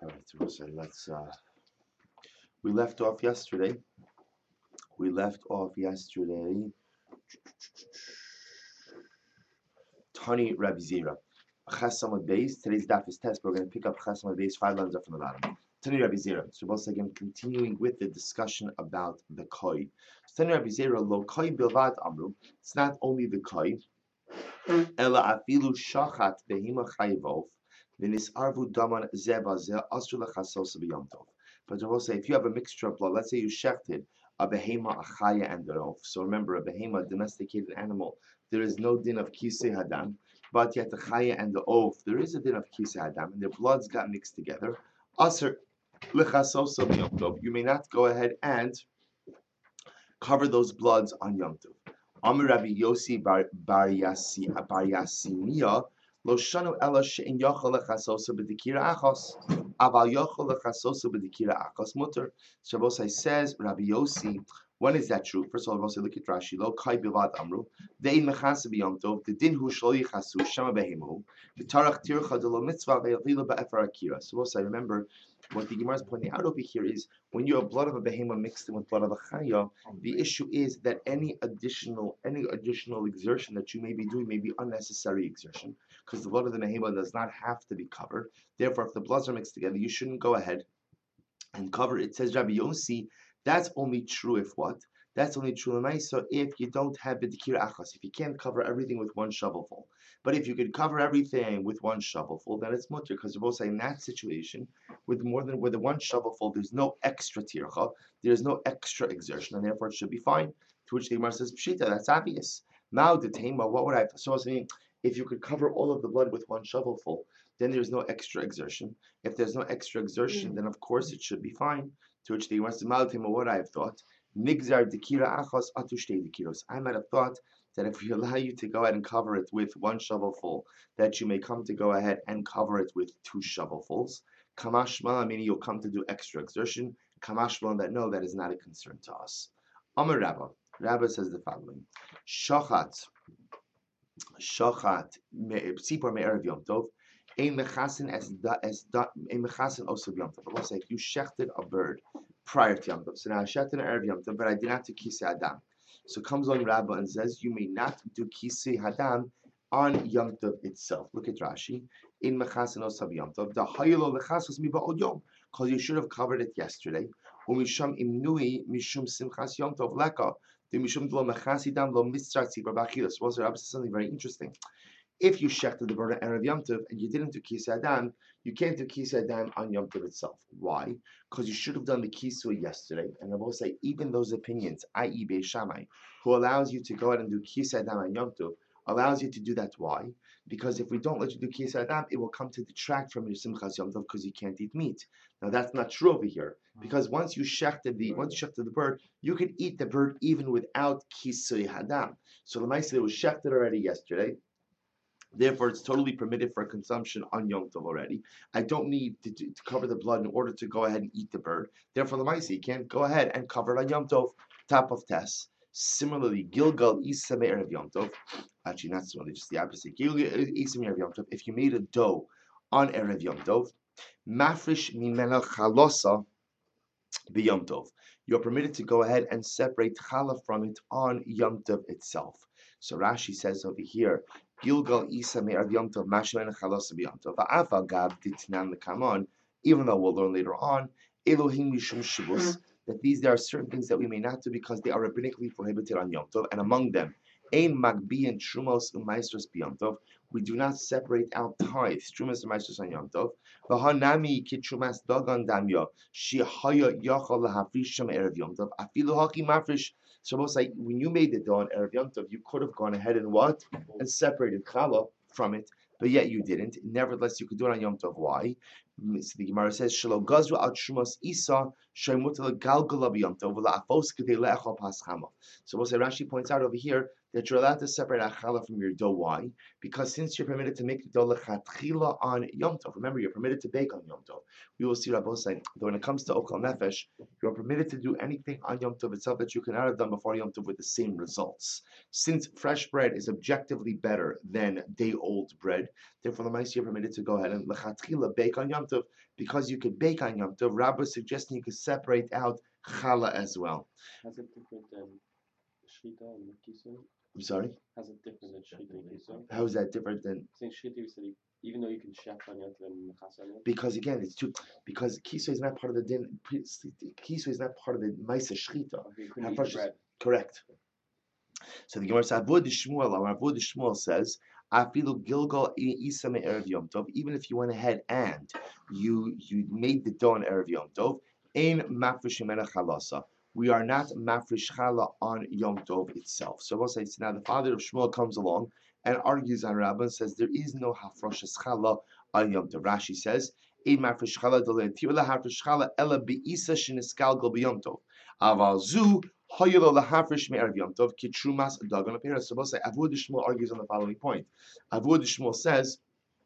All right, so let's. We left off yesterday. We left off yesterday. Tani Rabbi Zira. Chesam base. Today's daf is test. We're going to pick up Chesam base 5 lines up from the bottom. Tani Rabbi Zira. So once again, continuing with the discussion about the koi. Tani Rabbi Zira lo koi bilvad amru. It's not only the koi. Ela afilu shachat behima chayvov. V'nis arvu daman zeba ze asur lechasos b'yom tov. But I will say, if you have a mixture of blood, let's say you shechted a behema, a chaya, and a rof. So remember, a behema, a domesticated animal, there is no din of kisei hadam, but yet the chaya and the oaf, there is a din of kisei hadam, and their bloods got mixed together. Asur lechasos b'yom tov. You may not go ahead and cover those bloods on Yom Tov. Amar Rabbi Yossi bar Yassinia lo shanu ela she'in yochel lechasosa b'dikira achos aval yochel lechasosa b'dikira achos mutter. Shabbosai says Rabbi Yossi. When is that true? First of all, look at Rashi. Lo kai bivad amru de'in mechase b'yom tov the din hu shlo yichasu shama behimu v'tarach tircha de lo mitzvah ve'avila ba'efer akira. Shabbosai, remember what the Gemara is pointing out over here is when you have blood of a behemoth mixed in with blood of a chaya, the issue is that any additional exertion that you may be doing may be unnecessary exertion because the blood of the behemoth does not have to be covered. Therefore, if the bloods are mixed together, you shouldn't go ahead and cover it. It says Rabbi Yossi, that's only true if what? That's only true so if you don't have b'dikira achas, if you can't cover everything with one shovelful. But if you could cover everything with one shovelful, then it's mutter, because we're both saying in that situation, with the one shovelful, there's no extra tircha, there's no extra exertion, and therefore it should be fine. To which the Gemara says, Pshita, that's obvious. Now the tema, what would I have? So I was saying, if you could cover all of the blood with one shovelful, then there's no extra exertion. If there's no extra exertion, then of course it should be fine. To which the Gemara says, Mal what I have thought. Migzar dekira achos atushte dekiros. I might have thought that if we allow you to go ahead and cover it with one shovelful, that you may come to go ahead and cover it with two shovelfuls. Kamashma, meaning you'll come to do extra exertion. Kamashma, that no, that is not a concern to us. Amar Rabba. Rabba says the following: Shachat, tzipor me'erev Yom Tov. Ein mechasin osab Yom Tov. I will say if you shechted a bird prior to Yom Tov. So now I shechted an erev Yom Tov, but I did not do kisei hadam. So comes along Rabba and says you may not do kisei hadam on Yom Tov itself. Look at Rashi. In mechasin osab Yom Tov. The hayilo lechasos mi ba'od yom, because you should have covered it yesterday. Umisham imnui mishum simchas Yom Tov leka. The mishum lo mechasidam lo mitzrat tzibur b'achilas. So Rabba says something very interesting. If you shechted the bird on Erev Yom Tov and you didn't do Kisei Hadam, you can't do Kisei Hadam on Yom Tov itself. Why? Because you should have done the Kisui yesterday. And I will say, even those opinions, i.e. Beis Shammai, who allows you to go ahead and do Kisei Hadam on Yom Tov, allows you to do that. Why? Because if we don't let you do Kisei Hadam, it will come to detract from your Simchas Yom Tov because you can't eat meat. Now that's not true over here. Because once you shechted the bird, you could eat the bird even without Kisui Hadam. So the Maaseh was shechted already yesterday. Therefore, it's totally permitted for consumption on Yom Tov already. I don't need to cover the blood in order to go ahead and eat the bird. Therefore, the Maaseh can't go ahead and cover it on Yom Tov, top of Tess. Similarly, Gilgal Isa Me'erev Yom Tov. Actually, not similarly, just the opposite. Gilgal Isa Me'erev Yom Tov. If you made a dough on Erev Yom Tov, Mafrish Mimena Chalosa B'Yom Tov. You're permitted to go ahead and separate challah from it on Yom Tov itself. So Rashi says over here, Gilgal Isa Me'erev Yom Tov Mashman Chalos B'Yom Tov Va'afa Gav Ditnan L'Kamon. Even though we'll learn later on, Elohim Mishum Shibus, that there are certain things that we may not do because they are rabbinically prohibited on Yom Tov, and among them, Ein Magbi and Trumos Umaistros B'Yom Tov. We do not separate out tithes, Trumos and Maistros on Yom Tov. V'hanami Kitrumas Dagan Damya Shihaya Yachal Lahafrisham Erev Yom Tov Afilu Haki Mafrish. So most like when you made the dough on Erev Yom Tov, you could have gone ahead and what? And separated challah from it, but yet you didn't. Nevertheless, you could do it on Yom Tov. Why? So the Gemara says, Shelo Gazru al Shumas Isa Shaimutal Galgala B'Yom Tov La'afos Kedei Le'echol Paschama. So we'll say Rashi points out over here that you're allowed to separate challah from your dough. Why? Because since you're permitted to make the dough lechatchila on Yom Tov, remember you're permitted to bake on Yom Tov. We will see Rabbi saying that when it comes to Ochel Nefesh, you're permitted to do anything on Yom Tov itself that you could not have done before Yom Tov with the same results. Since fresh bread is objectively better than day-old bread, therefore the mice you're permitted to go ahead and lechatchila bake on Yom Yom Tov, because you could bake on Yom Tov, Rabbi is suggesting you could separate out challah as well. Has it different than Shchita and Kiso? I'm sorry? Has it different than Shchita and Kiso? How is that different than? Since Shchita, you said even though you can chef on Yom Tov and Mechas on Yom Tov. Because again, it's too. Because kiso is not part of the din. Kiso is not part of the ma'aser shchita. You couldn't eat the bread. Correct. So the Gemara says, Avod Shmuel says, Afilu Gilgal Isa Erev Yom Tov. Even if you went ahead and you made the dough on Erev Yom Tov, Ein Mafresh Mimena Chalasa. We are not mafresh challah on Yom Tov itself. So we'll say, now the father of Shmuel comes along and argues on Rabbah and says there is no hafrashas challah on Yom Tov. Rashi says, Ein mafresh challah d'le'entira hafresh challah ela be'isa sheniskal go b'Yom Tov. Aval zu hoyelo lahafresh me'erev Yom Tov kitrumas dagon apira. So we'll say, Avod Shmuel argues on the following point. Avod Shmuel says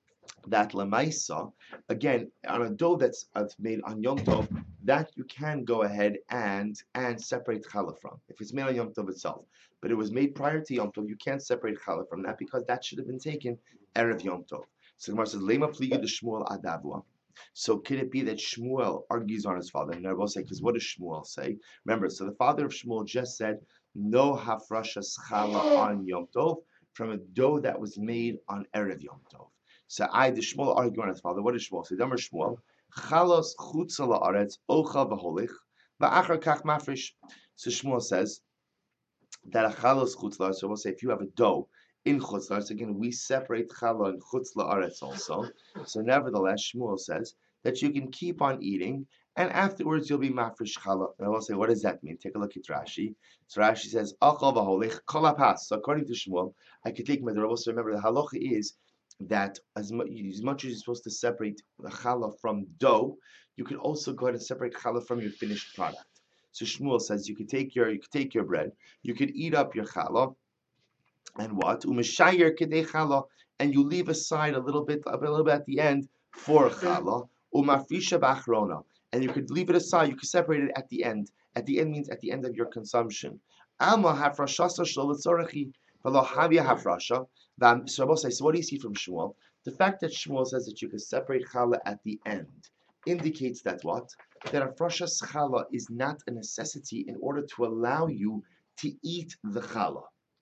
that lemaisa, again, on a dough that's made on Yom Tov, that you can go ahead and separate challah from, if it's made on Yom Tov itself. But it was made prior to Yom Tov, you can't separate challah from that because that should have been taken erev Yom Tov. So the Gemara says, Lema pliga de Shmuel adavua. So could it be that Shmuel argues on his father? And I will say, because what does Shmuel say? Remember, so the father of Shmuel just said, no hafrashas challah on Yom Tov from a dough that was made on erev Yom Tov. So the Shmuel argue on his father. What does Shmuel say? Damer Shmuel, chalos chutza la'aretz ocha v'holich va'achar kach mafresh. So Shmuel says that a chalos chutz la'aretz. So we'll say if you have a dough in chutz la'aretz, again we separate challah and chutz la'aretz also. So nevertheless, Shmuel says that you can keep on eating, and afterwards you'll be mafresh challah. And I will say, what does that mean? Take a look at Rashi. So Rashi says, achal v'holich kol hapas. So according to Shmuel, I could take my drabos. So remember, the halacha is that as much as you're supposed to separate the challah from dough, you can also go ahead and separate challah from your finished product. So Shmuel says you could take your bread, you could eat up your challah, and what? Umeshayer kedei challah, and you leave aside a little bit at the end for challah. Umafrisha b'achrona, and you could leave it aside. You could separate it at the end. At the end means at the end of your consumption. Alma hafrashasa shlo l'tzorechi v'lo havia hafrasha. So what do you see from Shmuel? The fact that Shmuel says that you can separate challah at the end indicates that what? That hafrashas challah is not a necessity in order to allow you to eat the challah.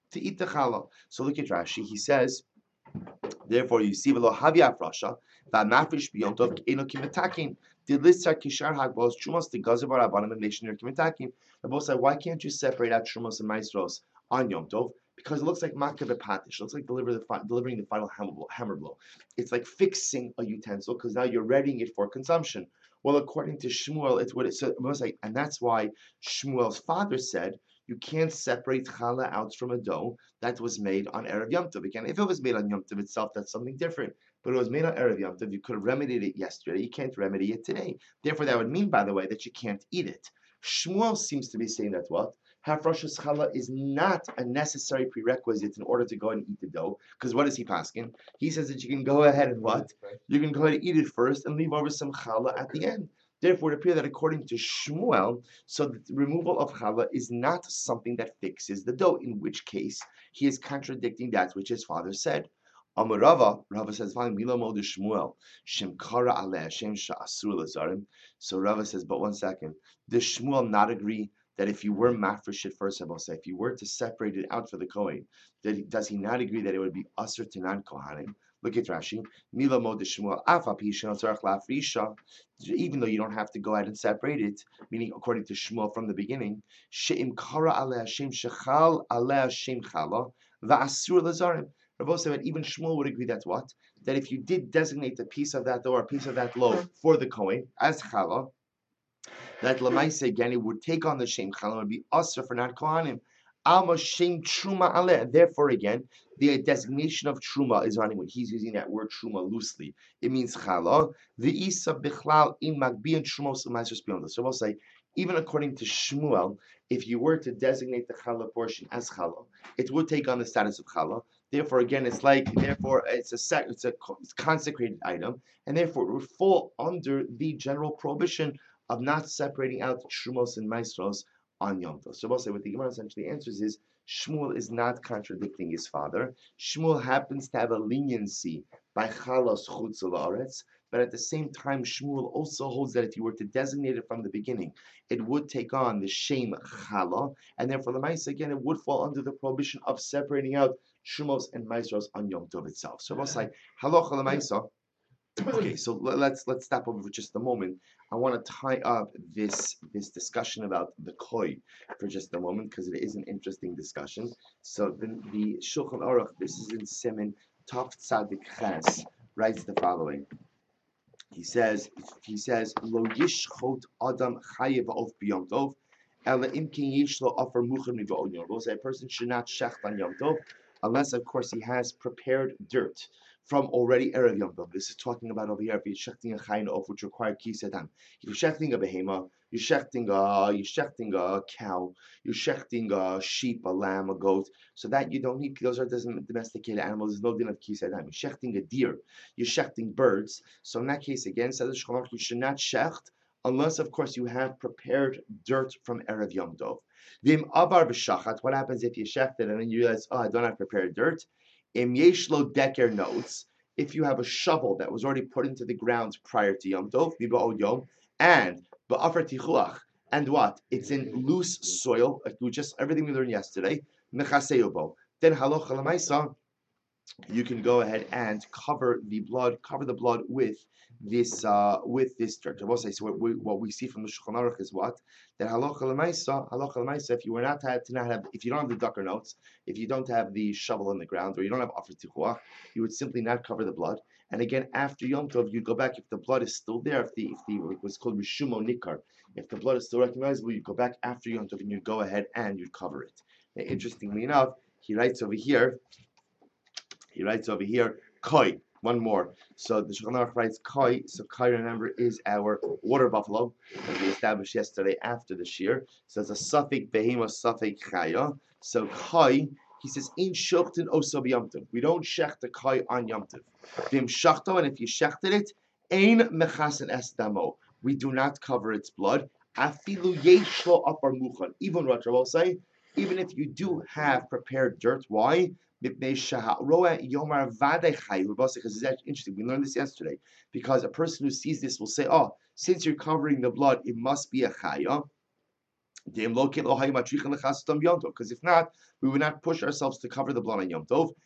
So look at Rashi. He says, therefore you see v'lo havia hafrasha v'mafresh b'yom tov eno kimetakin. The lists are kishar hagbos trumos the gazer barabanim and nation kimetakin. The both said, why can't you separate out trumos and maestros on Yom Tov? Because it looks like makah b'patish. It looks like delivering the final hammer blow. It's like fixing a utensil because now you're readying it for consumption. Well, according to Shmuel, it's what it said. And that's why Shmuel's father said you can't separate challah out from a dough that was made on Erev Yom Tov. Again, if it was made on Yom Tov itself, that's something different. But it was made on Erev Yom Tov. You could have remedied it yesterday. You can't remedy it today. Therefore, that would mean, by the way, that you can't eat it. Shmuel seems to be saying that what? Hafrashas challah is not a necessary prerequisite in order to go and eat the dough. Because what is he paskin? He says that you can go ahead and what? You can go ahead and eat it first and leave over some challah at the end. Therefore, it appears that according to Shmuel, so the removal of challah is not something that fixes the dough, in which case he is contradicting that which his father said. Amar Rava says, Mila Mod Shmuel, Shem Kara Aleh Shem Sha'asur Lazarim. So Rava says, but one second, does Shmuel not agree that if you were mafresh it first, I will say, if you were to separate it out for the Kohen, does he not agree that it would be asur to non-Kohanim? Look at Rashi. Mila Mod Shmuel Afa Pisha Tzarach Lafrisha. Even though you don't have to go ahead and separate it, meaning according to Shmuel from the beginning, She'im Kara Aleh Hashem Shechal Aleh Hashem Chala Va'asur Lazarim. Rabbi said that even Shmuel would agree that what? That if you did designate a piece of that dough or a piece of that loaf for the Kohen as challah, that Lamaise again it would take on the Shem challah, would be asr for not Kohanim. Alma Shem Truma Aleh. Therefore, again, the designation of Truma is running when he's using that word Truma loosely. It means challah. The Isa Bichlal in Magbi and Trumos Umaisers beyond. So we'll say, even according to Shmuel, if you were to designate the challah portion as challah, it would take on the status of challah. Therefore, again, it's a consecrated item, and therefore it would fall under the general prohibition of not separating out Trumos and Maestros on Yom Tov. So we'll say what the Gemara essentially answers is Shmuel is not contradicting his father. Shmuel happens to have a leniency by Chalos Chutz La'aretz, But at the same time, Shmuel also holds that if you were to designate it from the beginning, it would take on the shem chala, and therefore the Maisa again it would fall under the prohibition of separating out Shumos and Maisros on Yom Tov itself. So we'll say halacha l'maisa. Okay, so let's stop over for just a moment. I want to tie up this discussion about the koi for just a moment because it is an interesting discussion. So the Shulchan Aruch, this is in Siman Taf Tzadik Ches, writes the following. He says lo yishchot adam chayev of b'yom tov, ela im ken yesh lo afer muchen miva'od yom tov. So a person should not shecht on yom tov unless, of course, he has prepared dirt from already erev yom tov. This is talking about over here if you're shechting a chayin of which required kisedam. If you're shechting a behema, you're shechting a cow, you're shechting a sheep, a lamb, a goat. So that you don't need. Those are domesticated animals. There's no din of kisedam. You're shechting a deer, you're shechting birds. So in that case, again, says the Shulchan Aruch, you should not shecht unless, of course, you have prepared dirt from erev yom tov. Vim avar b'shachat. What happens if you shecht it and then you realize, oh, I don't have prepared dirt? Im yeshlo deker notes. If you have a shovel that was already put into the ground prior to Yom Tov, v'ba'od yom, and ba'afar tichuach, and what? It's in loose soil, like just everything we learned yesterday. Mechaseubo. Then halacha l'maisa, you can go ahead and cover the blood with this dirt. I will say, so what we see from the Shulchan Aruch is what? That halacha l'maisa, if you were not to not have, if you don't have the ducker notes, if you don't have the shovel in the ground, or you don't have afar tichuach, you would simply not cover the blood. And again, after Yom Tov, you go back if the blood is still there, if the what's called rishumo nikar, if the blood is still recognizable, you go back after Yom Tov and you go ahead and you cover it. Now, interestingly enough, he writes over here, koi. One more. So the Shulchan Aruch writes koi. So koi, remember, is our water buffalo that we established yesterday after the shir. So it's a suffix behema, suffix chaya. So koi, he says in shochten oso b'yom tov. We don't shecht the koi on yom tov. Vim shachto, and if you shechted it, ein mechasen es damo. We do not cover its blood. Afilu yeshlo apar muchan. Even what Rabbi will say, even if you do have prepared dirt, why? Because it's actually interesting. We learned this yesterday. Because a person who sees this will say, oh, since you're covering the blood, it must be a chaya. Because if not, we would not push ourselves to cover the blood on Yom Tov.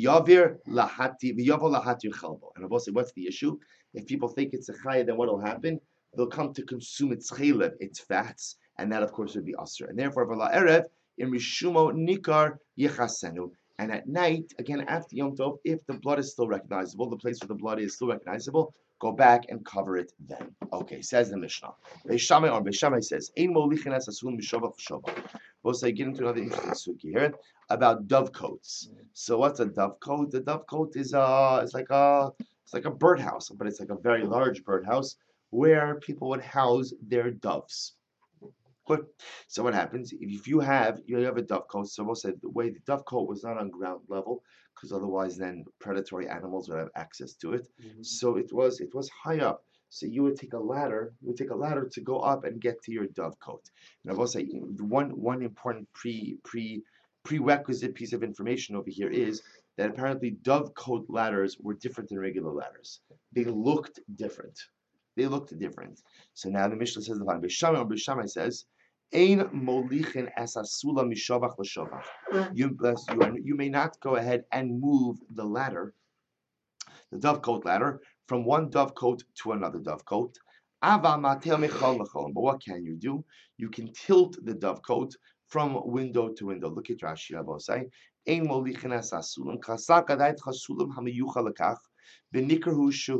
And I will say, what's the issue? If people think it's a chaya, then what will happen? They'll come to consume its chaylev, its fats, and that, of course, would be asr. And therefore, v'la erev in rishumo nikar yichasenu. And at night, again after Yom Tov, if the blood is still recognizable, the place where the blood is still recognizable, go back and cover it then. Okay, says the Mishnah. Beis Shammai says, Ein molichin es asul mishovach shova. We'll say, get into another interesting suki here about dovecotes. So what's a dovecote? The dovecote is it's like a birdhouse, but it's like a very large birdhouse where people would house their doves. Good. So what happens if you have a dovecote? So we'll say the way the dovecote was not on ground level, because otherwise then predatory animals would have access to it. Mm-hmm. So it was high up. So you would take a ladder. To go up and get to your dovecote. And I will say one important prerequisite piece of information over here is that apparently dovecote ladders were different than regular ladders. They looked different. So now the Mishnah says the following. Beis Shammai says, Ein molichin es asula mishovach l'shovach. You may not go ahead and move the ladder, the dovecote ladder, from one dovecote to another dovecote. But what can you do? You can tilt the dovecote from window to window. Look at Rashi Abosai. Ein molichin es asulam kasak adayt chasulam hamiyucha lekach v'nikar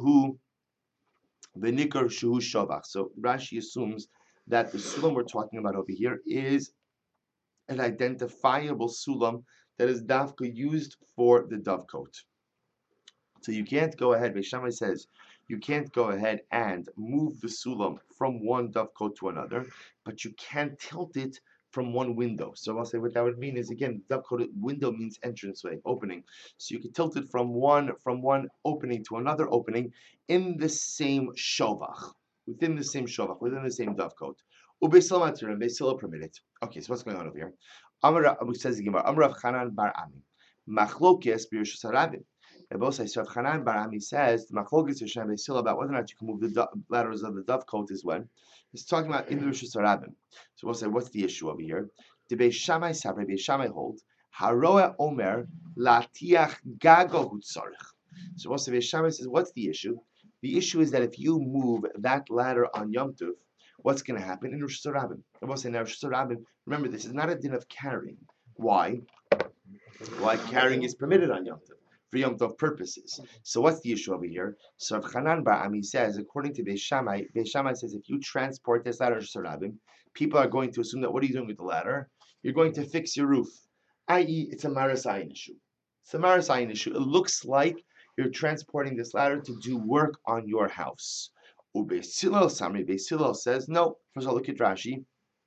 shuhu shovach. So Rashi assumes that the sulam we're talking about over here is an identifiable sulam that is dafka used for the dovecote. So you can't go ahead, Beis Shammai says, you can't go ahead and move the sulam from one dovecote to another, but you can tilt it from one window. So I'll say what that would mean is, again, dovecote window means entranceway, opening. So you can tilt it from one opening to another opening in the same shovach. Within the same dovecote. Beis Hillel permit it. Okay, so what's going on over here? Says the Gemara, Amar Rav Chanan bar Ami, Machlokes b'Rishus Harabim. Rabosai, so if Hanan Bar Ami says the Machlokes Hashem Beisil about whether or not you can move the ladders of the dovecote is when he's talking about in the Rishus Harabim. So we'll say, what's the issue over here? The Beis Shammai Sabre, Beis Shammai hold Haroa Omer Latiach Gago Hutzarich. So we'll say, Beis Shammai says, what's the issue? The issue is that if you move that ladder on Yom Tov, what's going to happen in Rishus Harabim? I will say now Rishus Harabim. Remember, this is not a din of carrying. Why? Why carrying is permitted on Yom Tov for Yom Tov purposes. So what's the issue over here? So if Hanan Bar Ami says, according to Beis Shammai says if you transport this ladder to Sarabim, people are going to assume that what are you doing with the ladder? You're going to fix your roof, i.e., it's a marasayin issue. It's a marasayin issue. It looks like you're transporting this ladder to do work on your house. Beis Hillel says no. First of all, look at Rashi.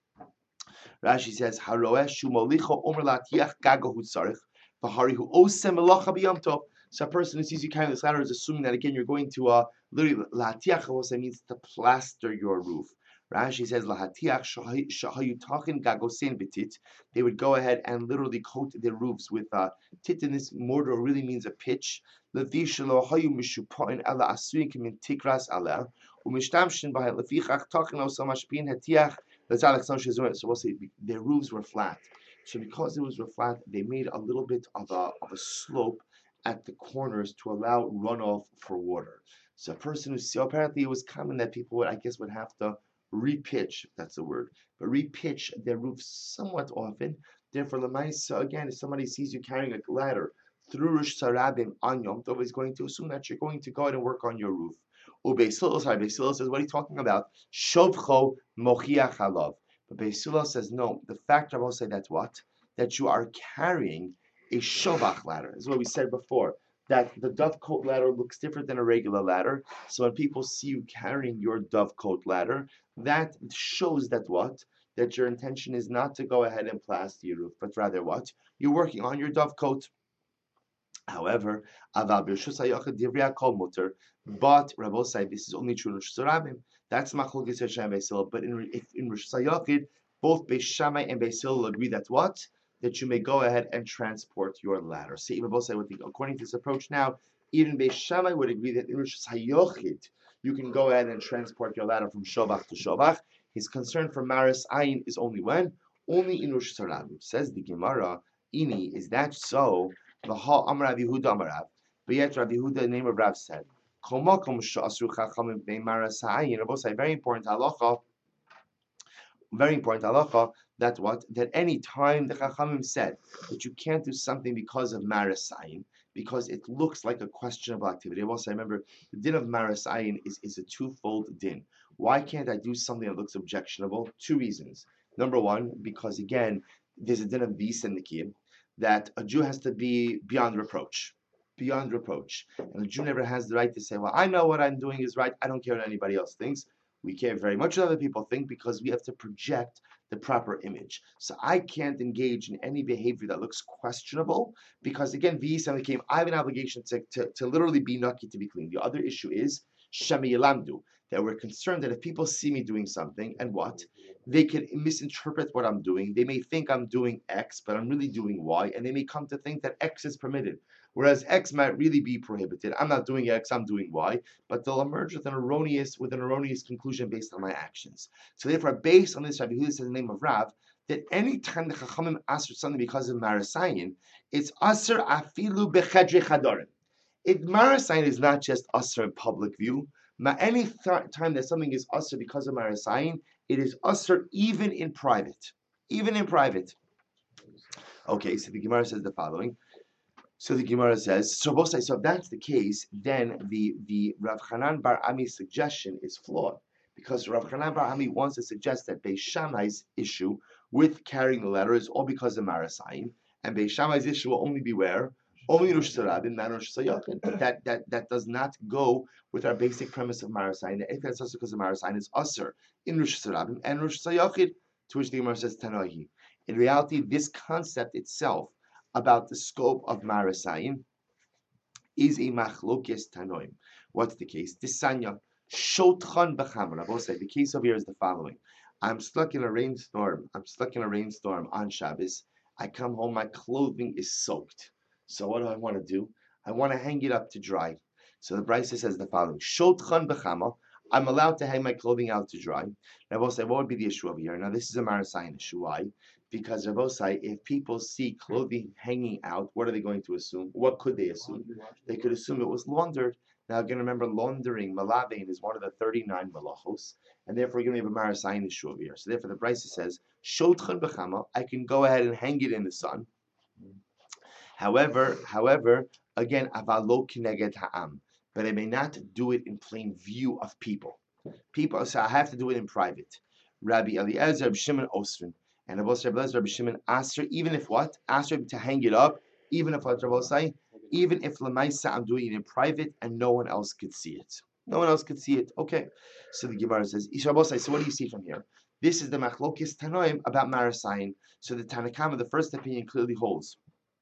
Rashi says, "Haroeh shumolicho omer latiach gago hutzarich, v'harihu osem melacha b'yom tov." So a person who sees you carrying this ladder is assuming that again you're going to literally latiach also means to plaster your roof. Rashi says lahatiach shahayu tachin gagosein b'tit. They would go ahead and literally coat their roofs with tit. In this mortar really means a pitch. Levi shelo hayu mishupain ela asuyin kimin tikras aleh umishtamshin b'hay lefichach tachin osam mashpin hatiach. So we'll say their roofs were flat. So because the roofs were flat, they made a little bit of a slope at the corners to allow runoff for water. So a person so apparently it was common that people would have to repitch, if that's the word, but repitch their roofs somewhat often. Therefore, Lamaisa, again, if somebody sees you carrying a ladder through Rosh Hashanah on Yom Tov, is going to assume that you're going to go ahead and work on your roof. Beis Hillel says, what are you talking about? Shovcho mochiach halav. But Beis Hillel says, no, the fact I will say that's what? That you are carrying a shovach ladder. This is what we said before, that the dovecote ladder looks different than a regular ladder. So when people see you carrying your dovecote ladder, that shows that what? That your intention is not to go ahead and plaster your roof, but rather what? You're working on your dovecote. However, but Rabbosai, this is only true in Rosh Hashanah. That's Machlokes Hashem Beisil. But in Rosh Hashanah, both Beis Shammai and Beis Hillel agree that what? That you may go ahead and transport your ladder. See, Rabbosai would think, according to this approach now, even Beis Shammai would agree that in Rosh Hashanah you can go ahead and transport your ladder from Shovach to Shovach. His concern for Maris Ayin is only when? Only in Rosh Hashanah. Says the Gemara, Ini, is that so? V'ha Amar Rav Yehuda Amar Rav. But yet Rav Yehuda, the name of Rav, said, Kol makom she'asru chachamim b'nei maras ha'ayin. Rabbosai, very important halacha, that what? That any time the chachamim said that you can't do something because of maras ha'ayin, because it looks like a questionable activity. Rabbosai, remember, the din of maras ha'ayin is a twofold din. Why can't I do something that looks objectionable? Two reasons. Number one, because again, there's a din of bis and nikiyim, that a Jew has to be beyond reproach. Beyond reproach. And a Jew never has the right to say, well, I know what I'm doing is right. I don't care what anybody else thinks. We care very much what other people think because we have to project the proper image. So I can't engage in any behavior that looks questionable because, again, I have an obligation to literally be naki, to be clean. The other issue is Shemi Yilamdu, that we're concerned that if people see me doing something and what? They can misinterpret what I'm doing. They may think I'm doing X, but I'm really doing Y, and they may come to think that X is permitted, whereas X might really be prohibited. I'm not doing X, I'm doing Y, but they'll emerge with an erroneous conclusion based on my actions. So therefore, based on this, Rabbi Yehuda says in the name of Rav, that any time the Chachamim ask for something because of Marasayin, it's Aser Afilu Bechedre Chadorim. Marasayin is not just Aser in public view. Any time that something is Aser because of Marasayin, it is Aser even in private. Even in private. Okay, so the Gemara says the following. So the Gemara says, so if that's the case, then the Rav Hanan Bar Ami's suggestion is flawed. Because Rav Hanan Bar Ami wants to suggest that Beis Shammai's issue with carrying the ladder is all because of Marasayin, and Beis Shammai's issue will only be where? Only Rosh Hashanah, not Rosh Hashanah. That does not go with our basic premise of Marasayin. If that's also because of Marasayin, it's Aser in Rosh Hashanah and Rosh Hashanah, to which the Gemara says Tanahi. In reality, this concept itself about the scope of Marasayin is a machlokes tanoim. What's the case? Tisanya shotchan b'chamra. The case over here is the following: I'm stuck in a rainstorm on Shabbos. I come home, my clothing is soaked. So what do I want to do? I want to hang it up to dry. So the Brisa says the following: Shotchan b'chama. I'm allowed to hang my clothing out to dry. Rabbi say, what would be the issue over here? Now this is a Marasayan issue. Why? Because Rabbi say, if people see clothing hanging out, what are they going to assume? What could they assume? They could assume it was laundered. Now again, remember, laundering, malavein, is one of the 39 malachos, and therefore you're going to have a Marasayan issue over here. So therefore the Brisa says, Shotchan b'chama. I can go ahead and hang it in the sun. However, again, avalo kineged ha'am, but I may not do it in plain view of people. People say I have to do it in private. Rabbi Eliezer, Rabbi Shimon Osrin, and Rabbi Eliezer, Rabbi Shimon Aser, even if what? Aser to hang it up, even if what Rabbi say, even if Lamaisa I'm doing it in private and no one else could see it. No one else could see it. Okay. So the Gemara says, Ishabosai, so what do you see from here? This is the Machlokis Tanoim about Marasayin. So the Tanakama, the first opinion, clearly holds.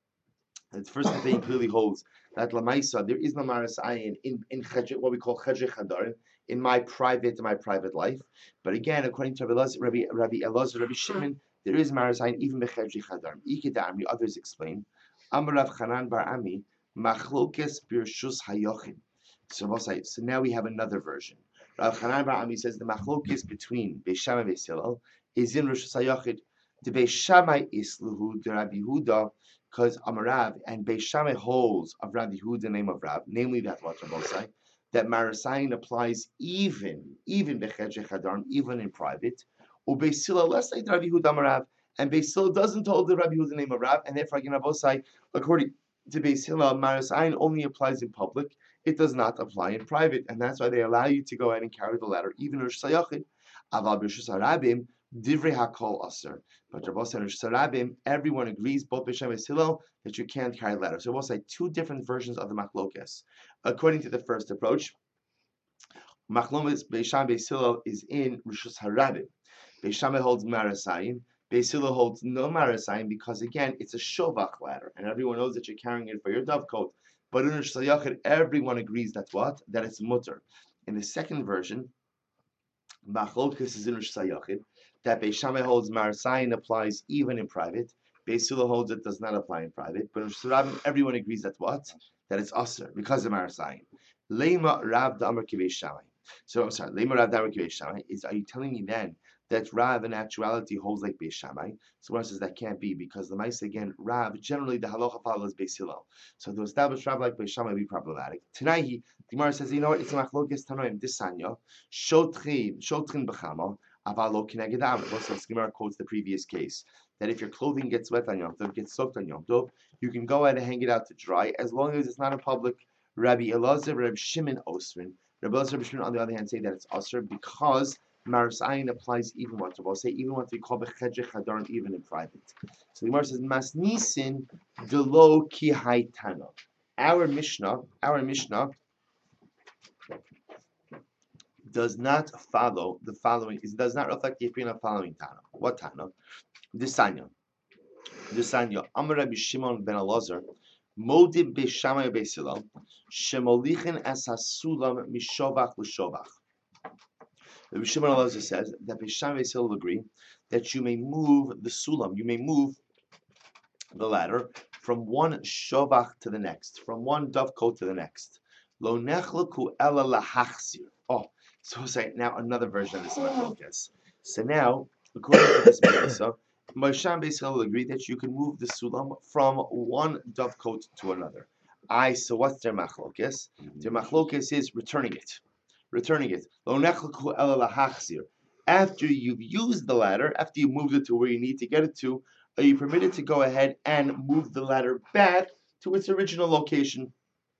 The first opinion clearly holds that Lamaisa, there is no Marasayin in what we call Chedre Chadarim, in my private life. But again, according to Rabbi Elazar, Rabbi Shimon, there is Marasayin even b'Chedre Chadarim. Ikeda others explain. Amar Rav Chanan bar Ami, Machlokes Birshus Hayochin. So now we have another version. Rav Chanan bar Ami says the Machlokes between Beis Shammai and Beis Hillel is in Rishus Hayochin. The Beis Shammai is Luhu the Rabbi Huda, because Amarav and Beis Shammai holds of Rabbi Huda, the name of Rav, namely that what Rabbi say, that Marasayin applies even Bechedre Chadarim, even in private. Or Beis Hillel, let's say Rabbi Huda Amarav, and Beis Hillel doesn't hold the Rabbi Huda, the name of Rav, and therefore again Rabbi say, according to Beis Hillel, Marasayin only applies in public; it does not apply in private, and that's why they allow you to go ahead and carry the ladder, even Rosh Sayachid. Aval B'Rishus Harabim, Divrei Hakol Aser. But Rabbi said, Sarabim, everyone agrees, both Beis Shammai and Hillel, that you can't carry the ladder. So we'll say two different versions of the Machlokes. According to the first approach, Machlokes Beis Shammai and Hillel is in Rishus Harabim. Beis Shammai holds Marasayin. Beis Hillel holds no Marasayin because again, it's a Shovach ladder, and everyone knows that you're carrying it for your dovecote. But in Rosh Hashanah, everyone agrees that what? That it's mutter. In the second version, Machlokes is in Rosh Hashanah, that Beis Shammai holds Marasayin applies even in private. Beis Hillel holds it does not apply in private. But in Rabim, everyone agrees that what? That it's Aser because of Marasayin. Lema Rav Damar Beis Shammai. So I'm sorry. Lema Rav Damar Beis Shammai is. Are you telling me then that Rav in actuality holds like Beis Shammai? So one says that can't be because the Maisa again Rav generally the halacha follows Beis Hillel. So to establish Rav like Beis Shammai would be problematic. Tonight the Gemara says you know what? It's a machlokes tanoim disanya shotrin b'chama. Avalo kineged am. Also, Gemara quotes the previous case that if your clothing gets wet on Yom Tov, gets soaked on Yom Tov, you can go ahead and hang it out to dry as long as it's not in public. Rabbi Elazar, Rabbi Shimon Osrin. Rabbi Elazar, Rabbi Shimon on the other hand say that it's Osir because Marasayin applies even what Rabbi say even what we call bechedre chadarim even in private. So the Gemara says Masnisin delo ki haitana. Our Mishnah does not follow the following. It does not reflect the opinion of following Tana. What Tana? Desanya. Amar Rabbi Shimon ben Elazar, Modib Beis Shammai Beis Hillel, Shemolichin es hasulam mishovach l'shovach. Rabbi Shimon ben Elazar says that Beis Shammai Beis Hillel agree that you may move the sulam, you may move the ladder from one shovach to the next, from one dovecote to the next. Lo nechlaku ela lahachzir. Oh. So say now another version of this machlokes. So now, according to this Mishnah, Beis Shammai Beis Hillel agree that you can move the sulam from one dovecote to another. So what's their machlokes? Their machlokes is returning it. Lo nechlaku ela lahachzir. After you've used the ladder, after you moved it to where you need to get it to, are you permitted to go ahead and move the ladder back to its original location?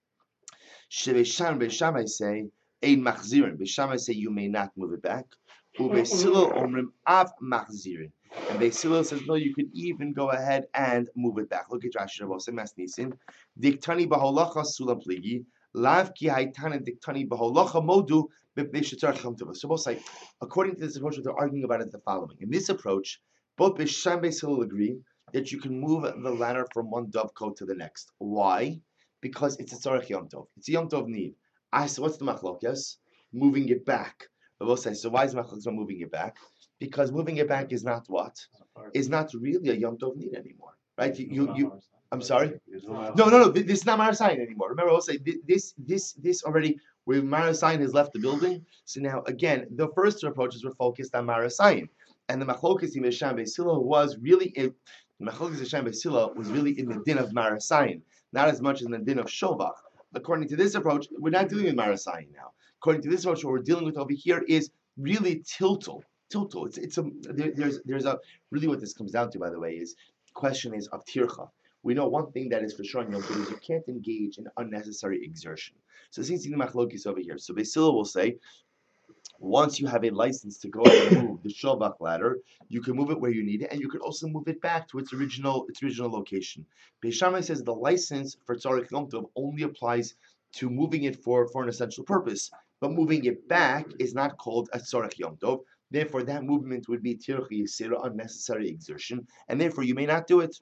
Beis Shammai say. Ein machzirin. Beis Shammai say you may not move it back. Beis Hillel omrim av machzirin. And Beis Hillel says no, you could even go ahead and move it back. Look at Rashi Rabbi Masnisin. Diktani baholacha sulam pligi. Lav ki haitana diktani baholacha modu b'pnei shetar chamtova. So both say, according to this approach, what they're arguing about is the following. In this approach, both Beis Shammai Beis Hillel agree that you can move the ladder from one dovecote to the next. Why? Because it's a tzarech Yom Tov. It's a Yom Tov need. So what's the machlokes? Moving it back. But we'll say, so why is machlokes not moving it back? Because moving it back is not what? Is not really a Yom Tov need anymore. Right? I'm sorry. No. This is not Marasayan anymore. Remember, I'll say this already. Where Marasayan has left the building. So now again, the first two approaches were focused on Marasayan, and the Machlokas in Besham Beisila was really the Machlokas Besham Beisila was really in the din of Marasayan, not as much as in the din of Shovach. According to this approach, we're not dealing with Marasayan now. According to this approach, what we're dealing with over here is really tiltal. Tiltal. There's a really what this comes down to, by the way, is question is of tircha. We know one thing that is for sure in Yom Kippur is you can't engage in unnecessary exertion. So since the machlokes over here, so Beisila will say, once you have a license to go ahead and move the shovach ladder, you can move it where you need it, and you can also move it back to its original location. Beis Shammai says the license for tzarich yom tov only applies to moving it for an essential purpose, but moving it back is not called a tzarich yom tov. Therefore, that movement would be tirch yisera, unnecessary exertion, and therefore you may not do it.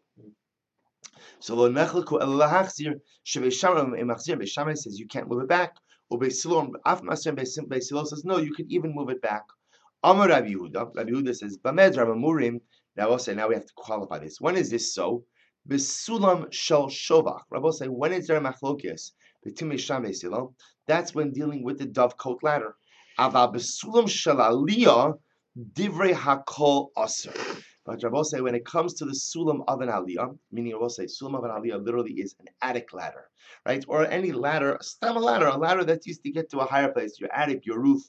So lo nechleku el lahachzir Beis Shammai says you can't move it back. Beis Hillel says no, you can even move it back. Amar Rabbi Yehuda. Rabbi Yehuda says Bamed Ramamurim. Now we'll say now we have to qualify this. When is this so? Besulam shel shovach. Rabbi will say when is there a machlokes between Beis Shammai Beis Hillel? That's when dealing with the dovecote ladder. Aval besulam shel aliyah divrei hakol aser. But Rabbi say when it comes to the sulam of an aliyah, meaning Rabbi say sulam of an aliyah literally is an attic ladder, right? Or any ladder, a ladder that's used to get to a higher place, your attic, your roof.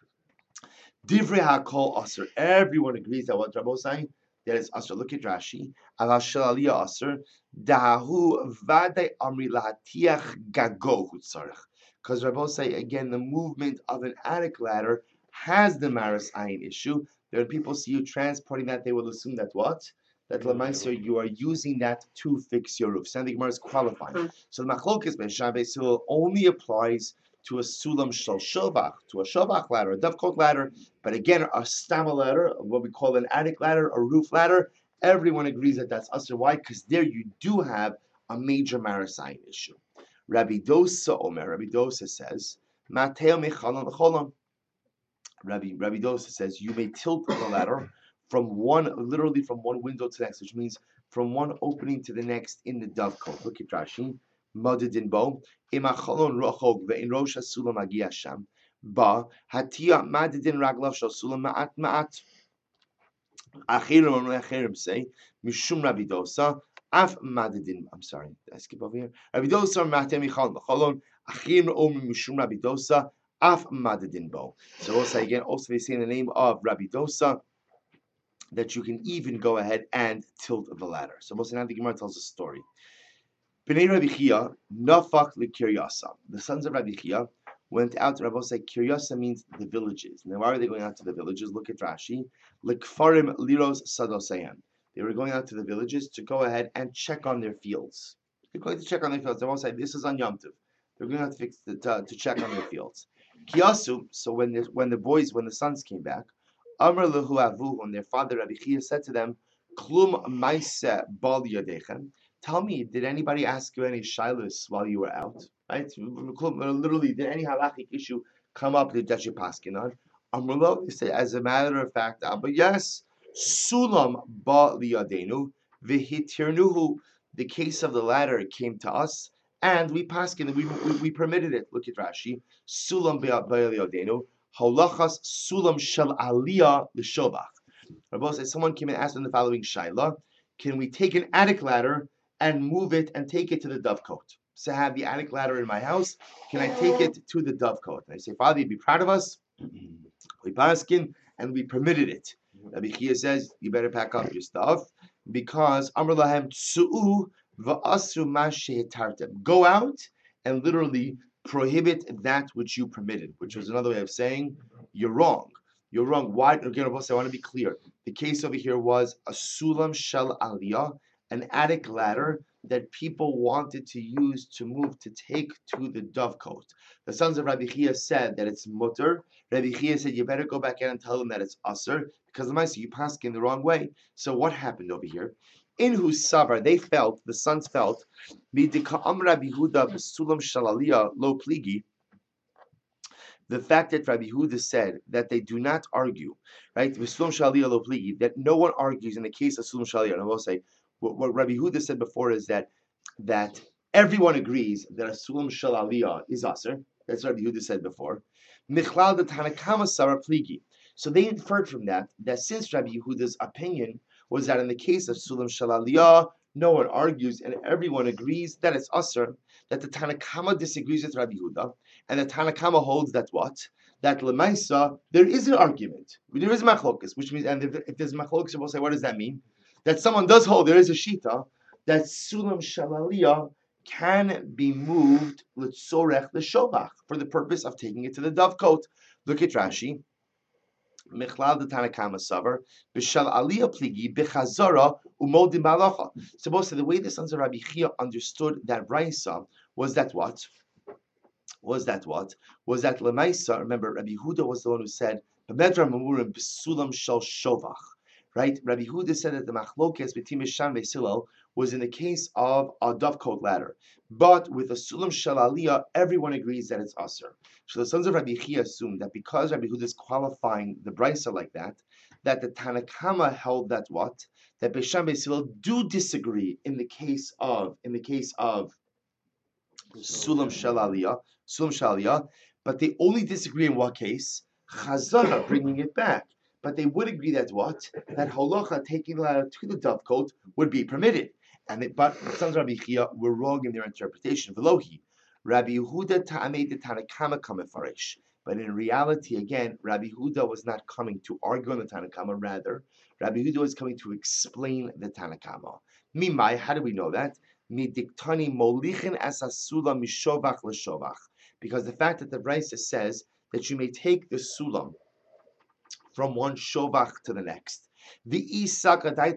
Divrei hakol aser. Everyone agrees that what Rabbi is saying, that is aser. Look at Rashi. Aval shel aliyah aser. Dahu vadei amri lahatiach gago hutzarech. Because Rabbi say again, the movement of an attic ladder has the maris ayin issue. When people see you transporting that, they will assume that what? That Lamaiser, you are using that to fix your roof. So the Gemara is qualifying. So the Machlokes Beis Shammai Beis Hillel only applies to a sulam shel shovach, to a shovach ladder, a dovecote ladder. But again, a stama ladder, what we call an attic ladder, a roof ladder, everyone agrees that that's usher. Why? Because there you do have a major marasayin issue. Rabbi Dosa says, Mateo mechalon l'cholon. Rabbi Dosa says you may tilt the ladder literally from one window to the next, which means from one opening to the next in the dovecote. Look at Rashi. Madidin bo imachalon rochog ve'in rosh hasulam agia sham ba hatia madidin raglav shal sulam ma'at ma'at. Achirim say mishum Rabbi Dosa af madidin. I'm sorry, did I skip over here? Rabbi Dosa matem michalon l'cholon achirim omer mishum Rabbi Dosa. Af madadin bo. So also again, also they say in the name of Rabbi Dosa that you can even go ahead and tilt the ladder. So also now the Gemara tells a story. Bnei Rabbi Chia nafak l'kiryasa. The sons of Rabbi Chia went out to Rabbi say Kiryasa means the villages. Now why are they going out to the villages? Look at Rashi. L'kfarim liros sadosayan. They were going out to the villages to go ahead and check on their fields. They're going to check on their fields. Rabbi say this is on Yom Tov. They're going to have to check on their fields. Kiyasu, so when the sons came back, Amr lehu avuhu, and their father Rabbi Chia said to them, Klum maise bal yadechem. Tell me, did anybody ask you any shilas while you were out? Right? Literally, did any halachic issue come up that you paskin on? Amr lehu, they say, as a matter of fact, but yes, sulam ba liyadenu v'hitirnuhu. The case of the ladder came to us. And we paskin, we permitted it. Look at Rashi. Sulam ba'aliyadenu. Halachas sulam shel aliyah l'shovach. Rabbi says someone came and asked them the following shaila: can we take an attic ladder and move it and take it to the dovecote? So I have the attic ladder in my house. Can I take it to the dovecote? And I say, Father, you'd be proud of us. We paskin and we permitted it. Rabbi Chia says you better pack up your stuff because Amr lahem tsu'u. Go out and literally prohibit that which you permitted, which was another way of saying you're wrong. You're wrong. Why? Again, I want to be clear. The case over here was a sulam shel aliyah, an attic ladder that people wanted to use to move to take to the dovecote. The sons of Rabbi Chia said that it's mutter. Rabbi Chia said you better go back in and tell them that it's aser because the mice you passed in the wrong way. So what happened over here? In whose savar the sons felt, the fact that Rabbi Yehuda said that they do not argue, right? That no one argues in the case of sulam shaliyah. And I will say what Rabbi Yehuda said before is that that everyone agrees that a sulam shel aliyah is aser. That's what Rabbi Yehuda said before. Michlal the Tanakama Sara Pligi. So they inferred from that since Rabbi Yehuda's opinion was that in the case of sulam shel aliyah, no one argues and everyone agrees that it's aser, that the Tanakama disagrees with Rabbi Yehuda, and the Tanakama holds that what? That lemaisa, there is an argument. There is machlokas, which means, and if there's machlokas, we'll say, what does that mean? That someone does hold, there is a shita, that sulam shel aliyah can be moved l'tzorech l'shovach for the purpose of taking it to the dovecote. Look at Rashi. Michlal the Tanakama Savar b'shal aliyah pligi b'chazara umodim balacha. Supposed to the way the sons of Rabbi Chia understood that Raisa was that what? Was that Lemaisa? Remember, Rabbi Huda was the one who said b'medra mamurim b'sulam shel shovach. Right? Rabbi Huda said that the machlokes between Mishan Vesilel was in the case of a dovecote ladder. But with a sulam shel aliyah, everyone agrees that it's aser. So the sons of Rabbi Chia assumed that because Rabbi Huda is qualifying the brisa like that the Tanakama held that what? That Mishan Vesilel do disagree in the case of sulam shel aliyah, but they only disagree in what case? Chazara, bringing it back. But they would agree that what? That halacha, taking the ladder to the dovecote, would be permitted. But the sons of Rabbi Chia were wrong in their interpretation. Velohi, Rabbi Yehuda ta'amei de Tanakama kamefarish. But in reality, again, Rabbi Yehuda was not coming to argue on the Tanakama. Rather, Rabbi Yehuda was coming to explain the Tanakama. Mimai, how do we know that? Midiktani molichin asasula mishovach l'shovach. Because the fact that the Brisa says that you may take the sulam from one shovach to the next. And if Rabbi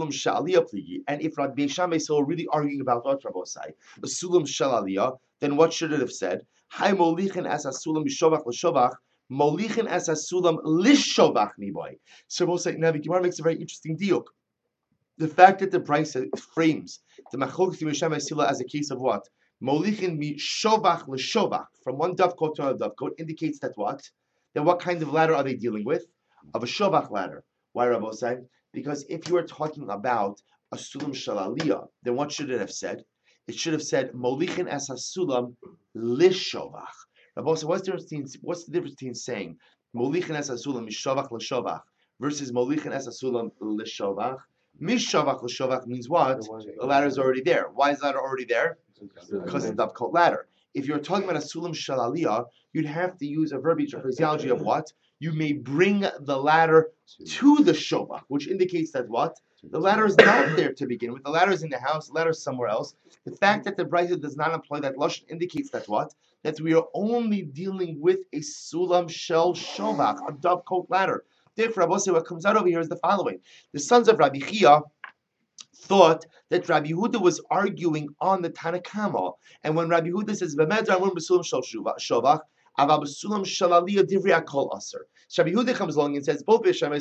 Sham is really arguing about what Rabbosai, the sulam shel aliyah, then what should it have said? Hai molichin as a sulam mishovach l'shovach, molichin as a sulam lishovach niboy. So Rabbosai, now the Gemara makes a very interesting diuk. The fact that the Brisa frames the machlokes Misham Esila as a case of what? Molichin mi shovach l'shovach, from one dovecote to another dovecote, indicates that what? Then what kind of ladder are they dealing with? Of a shovach ladder. Why, Rabbi said? Because if you are talking about a sulam shel aliyah, then what should it have said? It should have said molichin as a sulam lishovach. Rabbi said, what's the difference between saying molichin as a sulam mishovach l'shovach versus molichin as a sulam lishovach? Mishavach l'shovach means what? The ladder is already there. Why is the ladder already there? Because it's the dovecote ladder. If you're talking about a sulam shel aliyah, you'd have to use a verbiage or phraseology of what? You may bring the ladder to the shovach, which indicates that what? The ladder is not there to begin with. The ladder is in the house. The ladder is somewhere else. The fact that the Brisa does not employ that lashon indicates that what? That we are only dealing with a sulam shel shovach, a dovecote ladder. Therefore, Rabbi, what comes out over here is the following: the sons of Rabbi Chia thought that Rabbi Yehuda was arguing on the Tanakama, and when Rabbi Yehuda says "V'medra amrim b'sulam shel shovach," Aval b'sulam shel aliyah divrei akol aser. So Rabbi Yehuda comes along and says both Bisham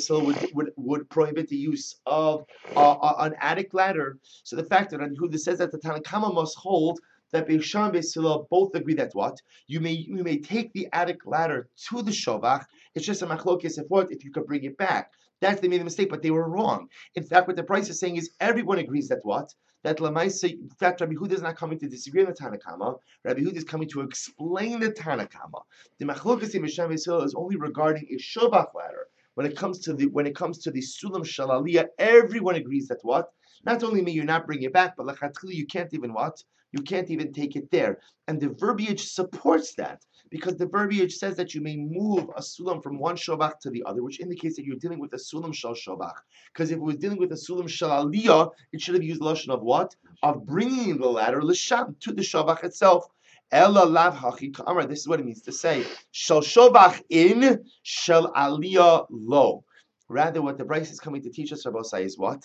would prohibit the use of an attic ladder. So the fact that Rabbi Yehuda says that the Tanakama must hold that Bisham and Beisila both agree that what? You may take the attic ladder to the shovach. It's just a machlokes if you could bring it back. That's they made a mistake, but they were wrong. In fact, what the Brisa is saying is everyone agrees that what? That Lamaisa, in fact, Rabbi Yehuda is not coming to disagree on the Tanakama. Rabbi Yehuda is coming to explain the Tanakama. The machlokes in Misham Yisrael is only regarding a shovach ladder. When it comes to the sulam shel aliyah, everyone agrees that what? Not only may you not bring it back, but lachatchila you can't even what? You can't even take it there. And the verbiage supports that, because the verbiage says that you may move a sulam from one shovach to the other, which indicates that you're dealing with a sulam shel shovach. Because if it was dealing with a sulam shel aliyah, it should have used the lashon of what? Of bringing the ladder l'sham to the shovach itself. Ella lav hachi ka'amar. This is what it means to say shel shovach in, shel aliyah lo. Rather, what the Brisa is coming to teach us, Rabbi Sai, is what?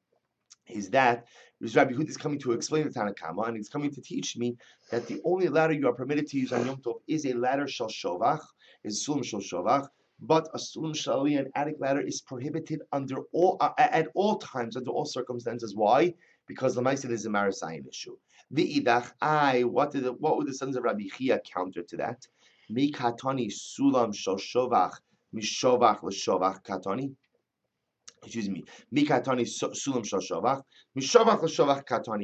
Is that Rabbi Yehuda is coming to explain the Tanakama, and he's coming to teach me that the only ladder you are permitted to use on Yom Tov is a ladder shel shovach, is sulam shel shovach, but a sulam shel aliyah, an attic ladder, is prohibited at all times, under all circumstances. Why? Because the Lamaisa is a Marasayan issue. The idach, what would the sons of Rabbi Chia counter to that? Mi katani sulam shel shovach, mishovach l'shovach katani. Excuse me. Mikatani sulam shel shovach, mishovach l'shovach katani.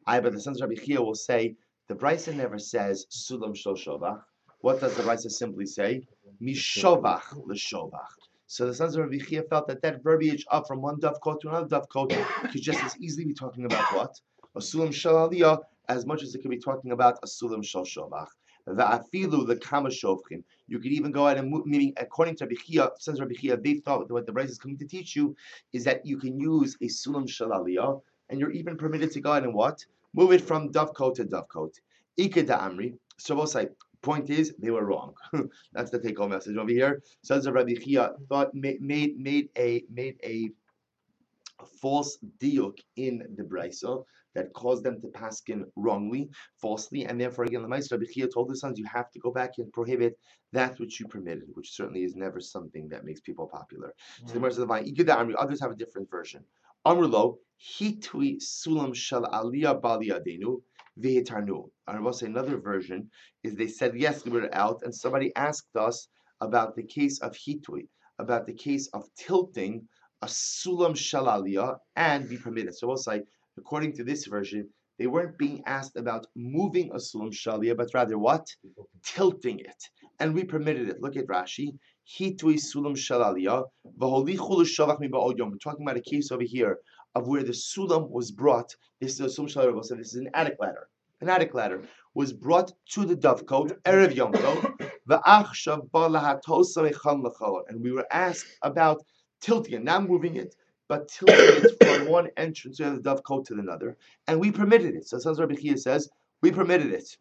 But the sons of Rabbi Chia will say the Brisa never says sulam shel shovach. What does the Brisa simply say? Mishovach l'shovach. So the sons of Rabbi Chia felt that verbiage up from one dovkot to another dovkot could just as easily be talking about what? A sulam shel aliyah, as much as it could be talking about a sulam shel shovach. Va'afilu l'kama shovchim. You could even go ahead and move, meaning according to Rabbi Chia, sons of Rabbi Chia, they thought that what the Brisa is coming to teach you is that you can use a sulam shel aliyah, and you're even permitted to go ahead and what? Move it from dovkot to dovkot. Ike da amri. So we'll say, point is, they were wrong. That's the take-home message over here. Sons of Rabbi Chia thought made a false diuk in the brisa that caused them to paskin wrongly, falsely, and therefore again the Meister Rabbi Chia told the sons, you have to go back and prohibit that which you permitted, which certainly is never something that makes people popular. So the Gemara says, others have a different version. Amrulo hitui sulam shel aliyah bali adenu v'hitarnu. I will say another version is they said yes, we were out, and somebody asked us about the case of hitui, about the case of tilting a sulam shel aliyah and be permitted. So we'll say, according to this version, they weren't being asked about moving a sulam shel aliyah, but rather what? Tilting it. And we permitted it. Look at Rashi. Hitui sulam shel aliyah v'holichu l'shavach mi ba'od yom. We're talking about a case over here of where the sulam was brought. This is a sulam shel aliyah. So this is an attic ladder. An attic ladder was brought to the dovecote erev yom tov v'achshav ba lahatosa mechal l'chol. And we were asked about tilting it, not moving it, but tilting it from one entrance of the dovecote to another, and we permitted it. So Sons Rabbi Chia says we permitted it.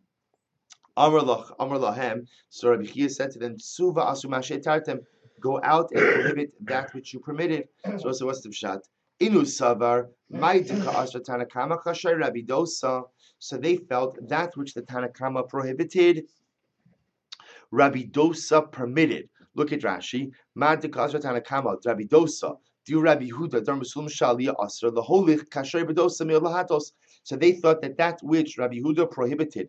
Amar lahem. So Rabbi Chia said to them, "Suva asu mashe tartem, go out and prohibit that which you permitted." So what's the pshat? Inu savar ma'idika asra Tanakama chashay Rabbi Dosa. So they felt that which the Tanakama prohibited, Rabbi Dosa permitted. Look at Rashi. Ma'idika asra Tanakama Rabbi Dosa. Do Rabbi Huda Darmusulum Shalia Asra the Holich Kasher Bedosa Miolahatos. So they thought that which Rabbi Huda prohibited,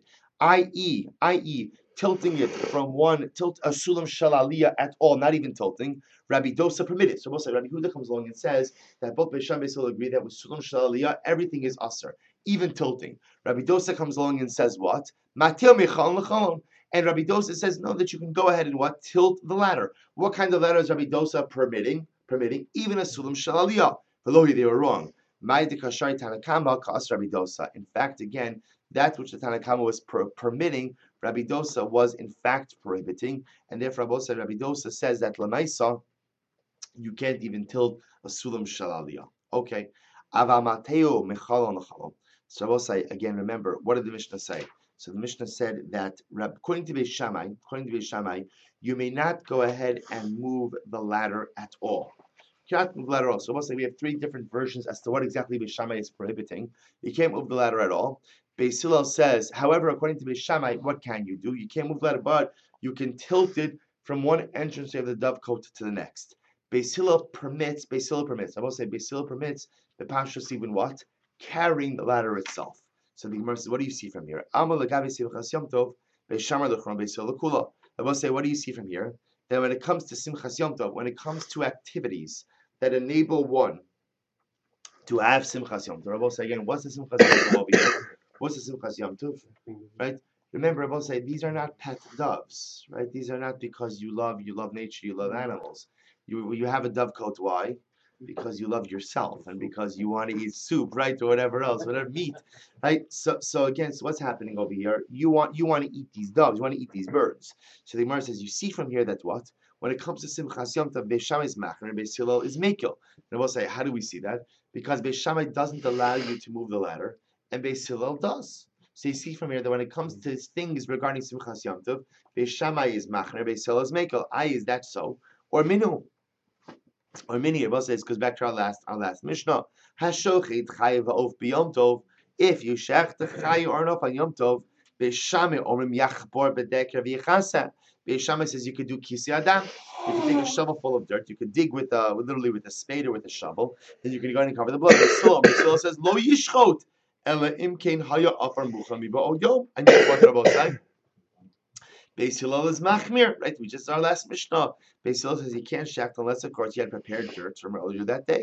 i.e., tilting it from one tilt a sulam shalaliyah at all, not even tilting, Rabbi Dosa permitted. So most Rabbi Huda comes along and says that both Beis Shammai will agree that with sulam shalaliyah everything is asr, even tilting. Rabbi Dosa comes along and says what? Matil michal l'chalom. And Rabbi Dosa says no, that you can go ahead and what? Tilt the ladder. What kind of ladder is Rabbi Dosa permitting even a sulam shalaliyah. Velohi, they were wrong. In fact, again, that which the Tanakama was permitting, Rabbi Dosa was in fact prohibiting, and therefore Rabbi Dosa says that Lamaisa, you can't even tilt a sulam shalaliyah. Okay. Avamateo mechalon l'chalom. So I will say again. Remember, what did the Mishnah say? So the Mishnah said that according to Beis Shammai, you may not go ahead and move the ladder at all. You cannot move the ladder at all. So we'll say we have three different versions as to what exactly Beis Shammai is prohibiting. You can't move the ladder at all. Beis Hillel says, however, according to Beis Shammai, what can you do? You can't move the ladder, but you can tilt it from one entrance of the dovecote to the next. Beis Hillel permits. I will say Beis Hillel permits the Pashtus even what? Carrying the ladder itself. So the Gemara says, what do you see from here? I will say, what do you see from here? That when it comes to Simchas Yom Tov, when it comes to activities that enable one to have Simchas Yom Tov, I will say again, what's the Simchas Yom Tov over here? What's the Simchas Yom Tov? Right? Remember, I will say these are not pet doves, right? These are not because you love nature, you love animals. You have a dovecote. Why? Because you love yourself and because you want to eat soup, right, or whatever else, whatever meat, right? So again, what's happening over here? You want to eat these doves, you want to eat these birds. So the Gemara says, you see from here that what? When it comes to Simchas Yom Tov, Beis Shammai is machmer and Beis Hillel is mekel. And I will say, how do we see that? Because Beis Shammai doesn't allow you to move the ladder, and Beis Hillel does. So you see from here that when it comes to things regarding Simchas Yom Tov, Beis Shammai is machmer, Beis Hillel is mekel. Is that so? Or minu? Or many of us says goes back to our last Mishnah. Hashochit chayiv of b'yom tov. If you shech the chayiv or not on Yom Tov, Beis Shammai omrim yachbor b'deker v'yichasa. Beis Shammai says you could do kisi adam. You could take a shovel full of dirt. You could dig literally with a spade or with a shovel. Then you could go and cover the blood. Beis says lo yishchot ela imkein haya afar mucha miba yom. And you know what Rabbi say? Beis Hillel is machmir, right? We just our last Mishnah. Beis Hillel says he can't shacht unless, of course, he had prepared dirt from earlier that day.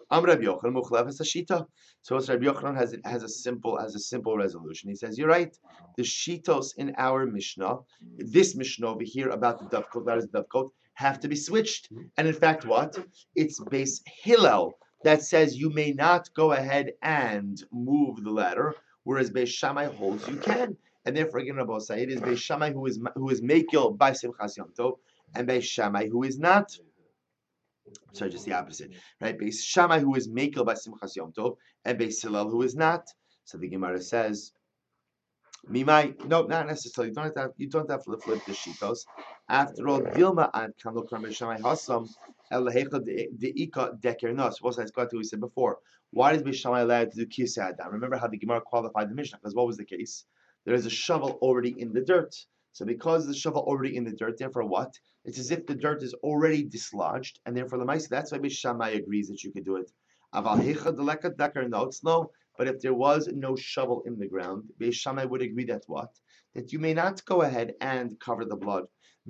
Rabbi Yochanan Muchlef is a shita. So Rabbi Yochanan has a simple resolution. He says, you're right. The shitos in our Mishnah, this Mishnah over here about the dovecot, that is the dovecot, have to be switched. And in fact, what? It's base Hillel that says you may not go ahead and move the ladder, whereas Beis Shammai holds you can. And therefore, again, Rabbi Osai, it is Beis Shammai who is Mekil by Simchas Yom Tov, and Beis Shammai who is not. Sorry, just the opposite, right? Beis Shammai who is Mekil by Simchas Yom Tov, and Beis Hillel who is not. So the Gemara says, Mimai, no, not necessarily. You don't have to flip the shitos. After all, Dilma and Kanlo Kram Beis Shammai Hasam Elahecha the Ika Deker Nos. What we said before. Why is Beis Shammai allowed to do Kisei Adam? Remember how the Gemara qualified the Mishnah? Because what was the case? There is a shovel already in the dirt. So because the shovel already in the dirt, therefore what? It's as if the dirt is already dislodged, and therefore the Maisa, that's why Beis Shammai agrees that you could do it. Aval Hecha Deleka Deker Nos, no. But if there was no shovel in the ground, Beis Shammai would agree that what? That you may not go ahead and cover the blood.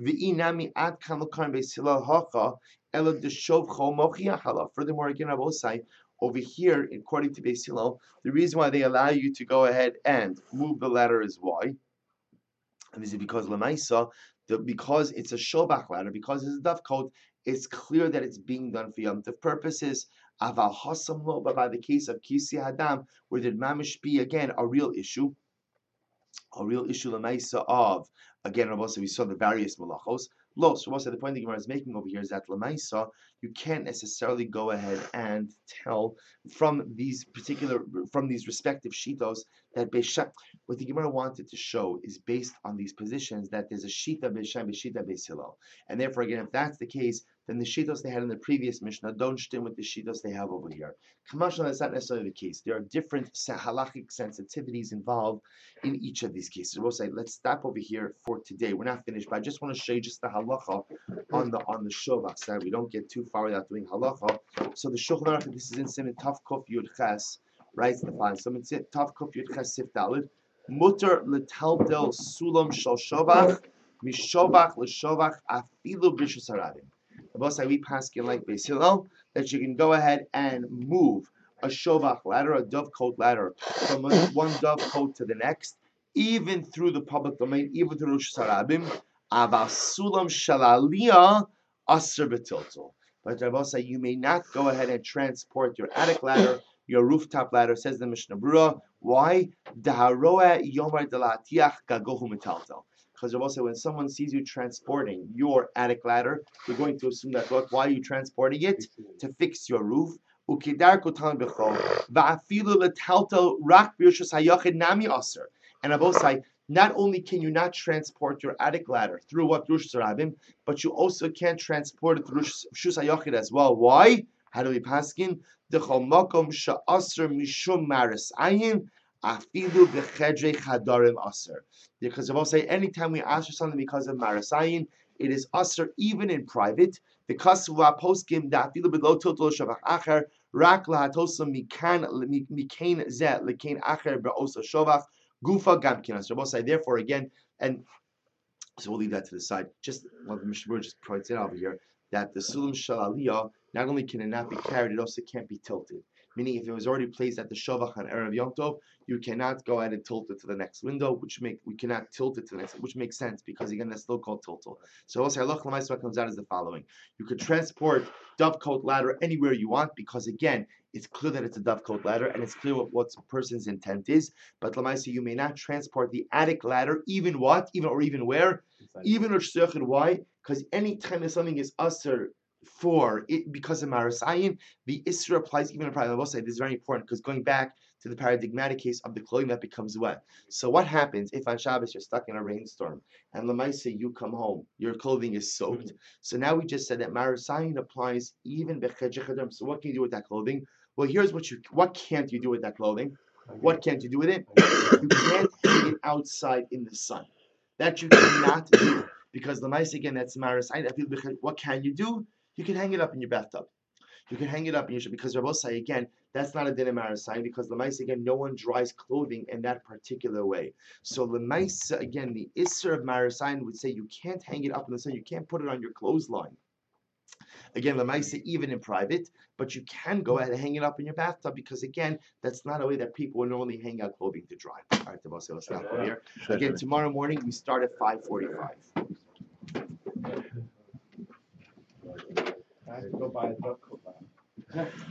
Furthermore, again, Rabbi Osai, over here, according to Beis Hillel, the reason why they allow you to go ahead and move the ladder is why? And this is because Lamaisa, because it's a shobach ladder, because it's a dovecot, it's clear that it's being done for Yom Tov purposes. Aval hasam lo, but by the case of Kisei Hadam, where did mamish be again a real issue Lamaisa of, again, Rabbi, we saw the various malachos. Lo, so the point the Gemara is making over here is that Lamaisa, you can't necessarily go ahead and tell from these respective shitos that what the Gemara wanted to show is based on these positions that there's a shita Beis Shammai, shita Beis Hillel, and therefore again, if that's the case, then the shitos they had in the previous Mishnah don't stem with the shitos they have over here. Kamashal, that's not necessarily the case. There are different halachic sensitivities involved in each of these cases. We'll say, let's stop over here for today. We're not finished, but I just want to show you just the halacha on the shovach side. We don't get too far without doing halacha. So the Shulchan Aruch, this is in Siman Tav Kuf Yud Ches, writes the following. So it's Tav Kuf Yud Ches Sif Dalid. Mutter letaltel sulam shel shovach mishovach leshovach afilu b'rishus harabim. The boss we paskin like Beis Hillel that you can go ahead and move a shovach ladder, a dovecot ladder, from one dovecot to the next, even through the public domain, even through Rosh Hashanah. Avasulam shalalia aser betiltel. But Rabbi say you may not go ahead and transport your attic ladder, your rooftop ladder. Says the Mishnah Berurah. Why? Daharoa yomar delatiach gagohu metaltel. Because Rabbi say when someone sees you transporting your attic ladder, they're going to assume that look, why are you transporting it? To fix your roof. And Rabbi say, not only can you not transport your attic ladder through what Rosh Hashanah, but you also can't transport it through Shus HaYachid as well. Why? How do we paskin? Dechol makom she'aser mishum maris ayin afilu b'chedrei chadarim aser. Because Rabbi say, anytime we ask for something because of maris ayin, it is aser even in private. The kasuva poskim da afilu b'lo total shavach acher rak lahatosa mikain zeh lekain acher be'osa shavach. Gufa gamkinas. Rabbi say, therefore, again, and so we'll leave that to the side. Just what the Mishnah just points out over here, that the sulam shalaliyah, not only can it not be carried, it also can't be tilted. Meaning, if it was already placed at the shavach on Erev Yom Tov, you cannot go ahead and tilt it to the next window, we cannot tilt it to the next, which makes sense because again that's still called tiltal. So also Allah Lamaiswa comes out as the following: you could transport dovecot ladder anywhere you want because again it's clear that it's a dovecot ladder and it's clear what the person's intent is. But Lamaiswa, you may not transport the attic ladder, even where, even why? Because any time that something is usher for it because of Marasayin, the Isra applies even in private. I will say this is very important because going back to the paradigmatic case of the clothing that becomes wet. So what happens if on Shabbos you're stuck in a rainstorm and Lamaisa you come home, your clothing is soaked? So now we just said that Marasayin applies even b'chedrei. So what can you do with that clothing? Well, here's what can't you do with that clothing? What can't you do with it? You can't hang it outside in the sun. That you cannot do because Lamaisa again that's Marasayin. What can you do? You can hang it up in your bathtub. You can hang it up in your because Rabbi say again, that's not a din of Marasayin because Lemaisa again, no one dries clothing in that particular way. So Lemaisa again, the Isser of Marasayin would say you can't hang it up in the sun, you can't put it on your clothesline. Again, Lamaisa, even in private, but you can go ahead and hang it up in your bathtub because, again, that's not a way that people would normally hang out clothing to dry. All right, Tabassi, let's stop over here. Again, tomorrow morning we start at 5:45. I have to go buy a duck.